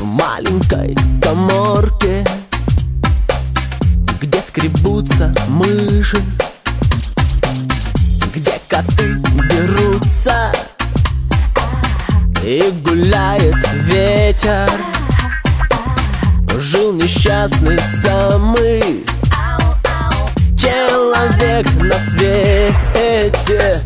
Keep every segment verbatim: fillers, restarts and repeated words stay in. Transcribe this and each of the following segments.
в маленькой каморке, где скребутся мыши, где коты дерутся и гуляет ветер. Жил несчастный самый человек на свете.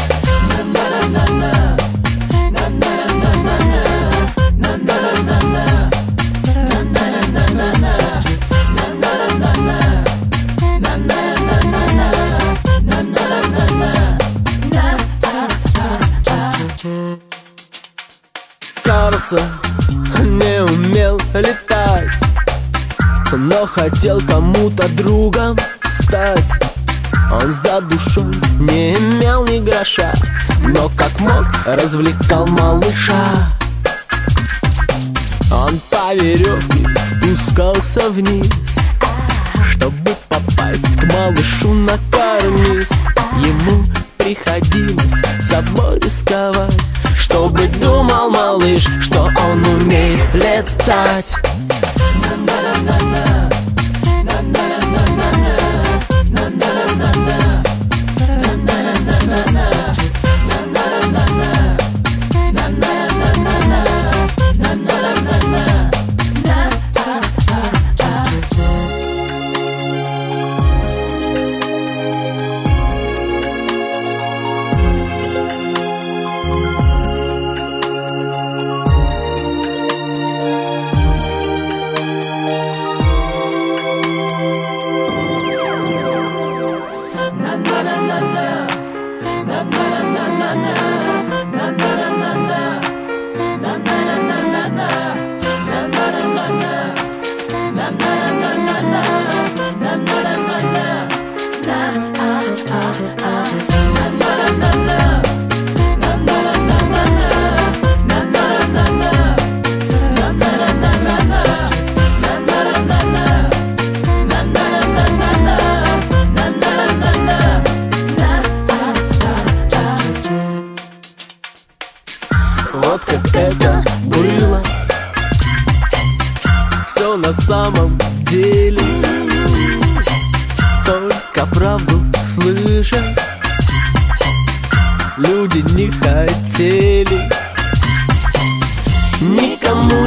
Карлсон не умел летать, но хотел кому-то другом стать. Он за душой не имел ни гроша, но как мог развлекал малыша. Он по веревке спускался вниз, чтобы попасть к малышу на карниз. Ему приходилось собой рисковать, чтобы думал малыш, что он умеет летать. Вот как это было все на самом деле. Только правду слышать люди не хотели. Никому